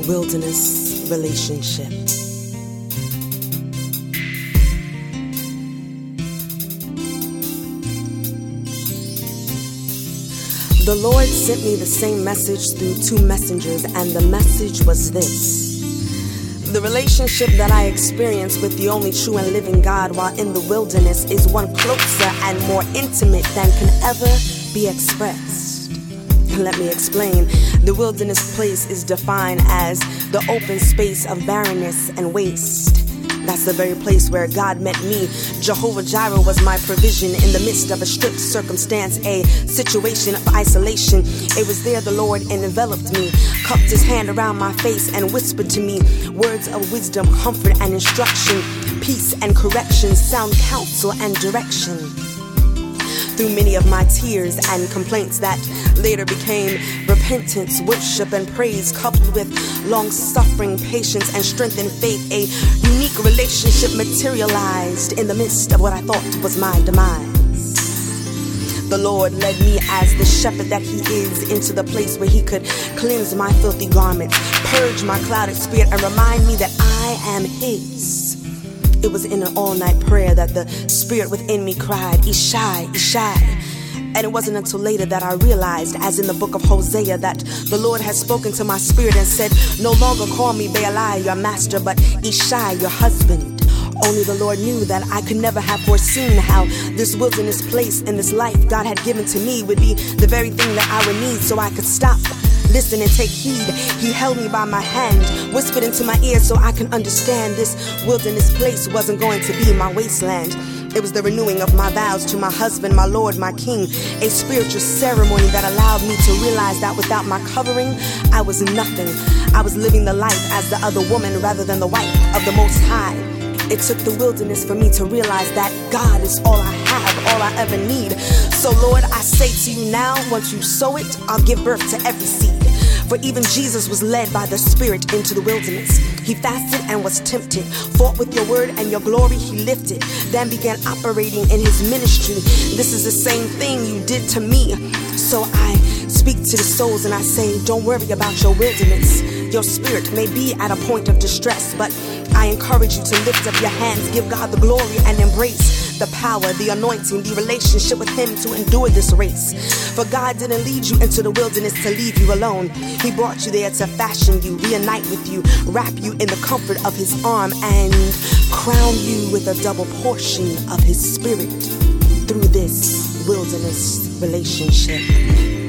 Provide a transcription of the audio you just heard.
Wilderness relationship. The Lord sent me the same message through two messengers, and the message was this: the relationship that I experience with the only true and living God while in the wilderness is one closer and more intimate than can ever be expressed. Let me explain. The wilderness place is defined as the open space of barrenness and waste. That's the very place where God met me. Jehovah Jireh was my provision in the midst of a strict circumstance, a situation of isolation. It was there the Lord enveloped me, cupped his hand around my face and whispered to me words of wisdom, comfort and instruction, peace and correction, sound counsel and direction. Through many of my tears and complaints that later became repentance, worship, and praise, coupled with long-suffering, patience, and strength and faith, a unique relationship materialized in the midst of what I thought was my demise. The Lord led me as the shepherd that he is into the place where he could cleanse my filthy garments, purge my clouded spirit, and remind me that I am his. It was in an all-night prayer that the spirit within me cried, Ishai, Ishai. And it wasn't until later that I realized, as in the book of Hosea, that the Lord had spoken to my spirit and said, no longer call me Baali, your master, but Ishai, your husband. Only the Lord knew that I could never have foreseen how this wilderness place and this life God had given to me would be the very thing that I would need so I could stop, listen and take heed. He held me by my hand, whispered into my ear so I can understand this wilderness place wasn't going to be my wasteland. It was the renewing of my vows to my husband, my Lord, my King, a spiritual ceremony that allowed me to realize that without my covering, I was nothing. I was living the life as the other woman rather than the wife of the Most High. It took the wilderness for me to realize that God is all I have, all I ever need. So Lord, I say to you now, once you sow it, I'll give birth to every seed. For even Jesus was led by the Spirit into the wilderness. He fasted and was tempted, fought with your word and your glory he lifted, then began operating in his ministry. This is the same thing you did to me. So I speak to the souls and I say, don't worry about your wilderness. Your spirit may be at a point of distress, but I encourage you to lift up your hands, give God the glory and embrace the power, the anointing, the relationship with him to endure this race. For God didn't lead you into the wilderness to leave you alone. He brought you there to fashion you, reunite with you, wrap you in the comfort of his arm, and crown you with a double portion of his spirit through this wilderness relationship.